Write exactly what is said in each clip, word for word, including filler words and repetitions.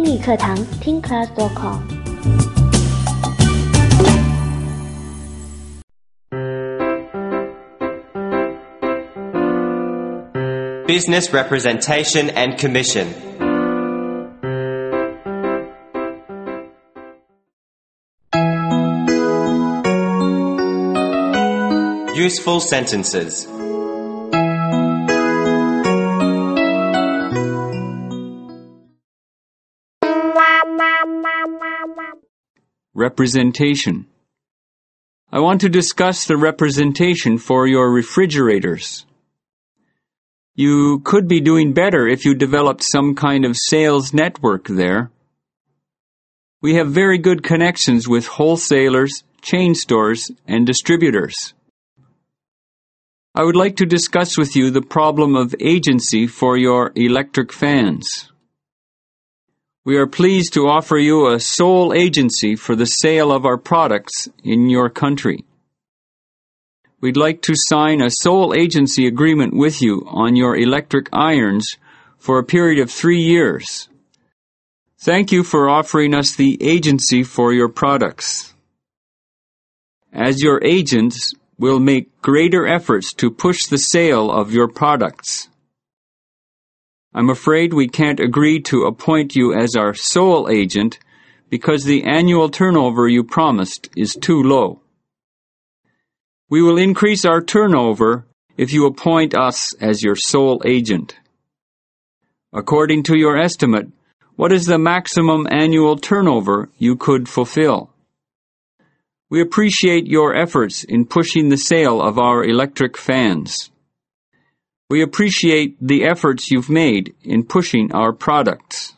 英语课堂听 class dot com。 Business representation and commission. Useful sentences. Representation. I want to discuss the representation for your refrigerators. You could be doing better if you developed some kind of sales network there. We have very good connections with wholesalers, chain stores, and distributors. I would like to discuss with you the problem of agency for your electric fans. We are pleased to offer you a sole agency for the sale of our products in your country. We'd like to sign a sole agency agreement with you on your electric irons for a period of three years. Thank you for offering us the agency for your products. As your agents, we'll make greater efforts to push the sale of your products. I'm afraid we can't agree to appoint you as our sole agent because the annual turnover you promised is too low. We will increase our turnover if you appoint us as your sole agent. According to your estimate, what is the maximum annual turnover you could fulfill? We appreciate your efforts in pushing the sale of our electric fans. We appreciate the efforts you've made in pushing our products.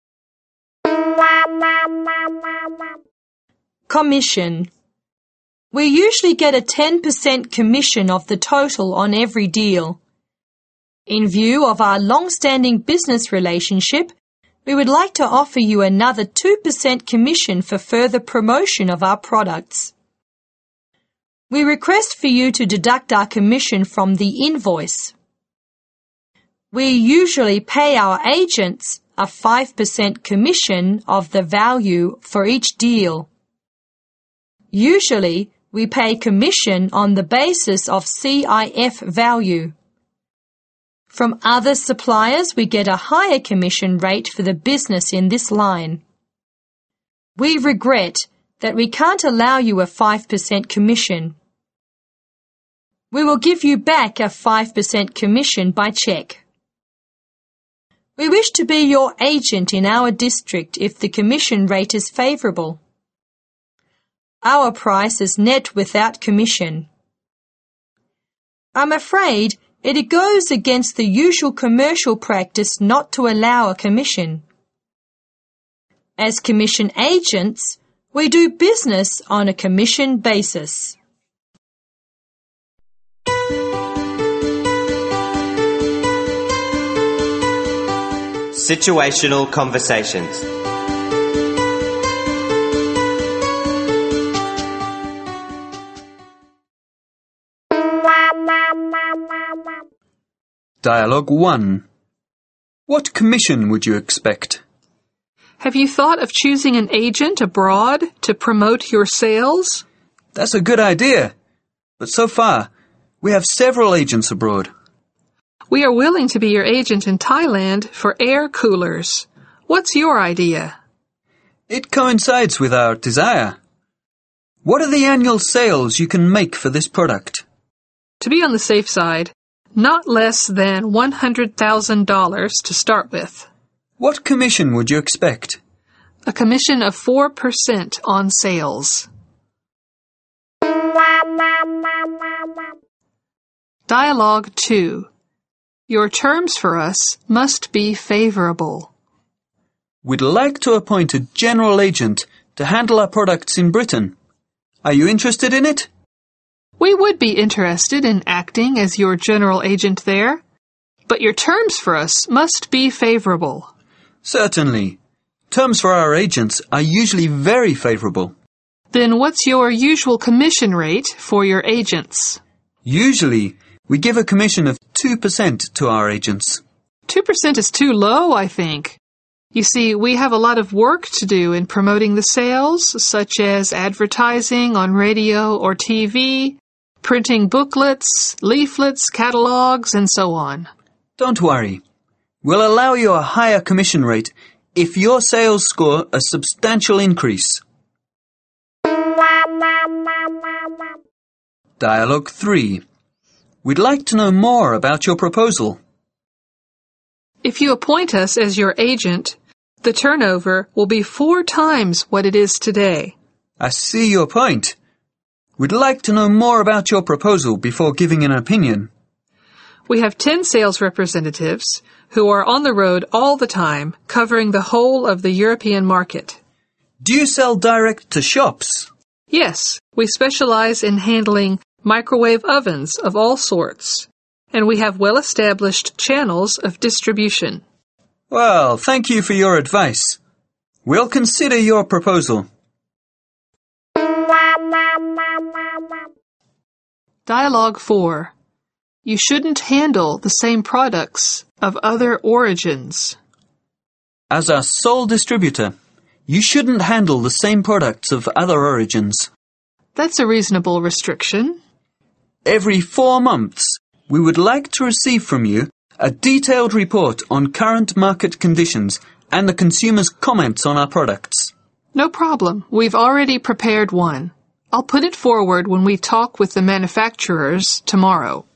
Commission. We usually get a ten percent commission of the total on every deal. In view of our long-standing business relationship, we would like to offer you another two percent commission for further promotion of our products. We request for you to deduct our commission from the invoice. We usually pay our agents a five percent commission of the value for each deal. Usually, we pay commission on the basis of C I F value. From other suppliers, we get a higher commission rate for the business in this line. We regret that we can't allow you a five percent commission. We will give you back a five percent commission by check. We wish to be your agent in our district if the commission rate is favorable. Our price is net without commission. I'm afraid it goes against the usual commercial practice not to allow a commission. As commission agents, we do business on a commission basis. Situational conversations. Dialogue one. What commission would you expect? Have you thought of choosing an agent abroad to promote your sales? That's a good idea. But so far, we have several agents abroad. We are willing to be your agent in Thailand for air coolers. What's your idea? It coincides with our desire. What are the annual sales you can make for this product? To be on the safe side, not less than one hundred thousand dollars to start with. What commission would you expect? A commission of four percent on sales. Dialogue two. Your terms for us must be favorable. We'd like to appoint a general agent to handle our products in Britain. Are you interested in it? We would be interested in acting as your general agent there, but your terms for us must be favorable. Certainly. Terms for our agents are usually very favorable. Then what's your usual commission rate for your agents? Usually, we give a commission of two percent to our agents. two percent is too low, I think. You see, we have a lot of work to do in promoting the sales, such as advertising on radio or T V, printing booklets, leaflets, catalogs, and so on. Don't worry. We'll allow you a higher commission rate if your sales score a substantial increase. Dialogue three. We'd like to know more about your proposal. If you appoint us as your agent, the turnover will be four times what it is today. I see your point. We'd like to know more about your proposal before giving an opinion. We have ten sales representatives who are on the road all the time, covering the whole of the European market. Do you sell direct to shops? Yes, we specialize in handling microwave ovens of all sorts, and we have well-established channels of distribution. Well, thank you for your advice. We'll consider your proposal. Dialogue four. You shouldn't handle the same products of other origins. As our sole distributor, you shouldn't handle the same products of other origins. That's a reasonable restriction. Every four months, we would like to receive from you a detailed report on current market conditions and the consumer's comments on our products. No problem. We've already prepared one. I'll put it forward when we talk with the manufacturers tomorrow.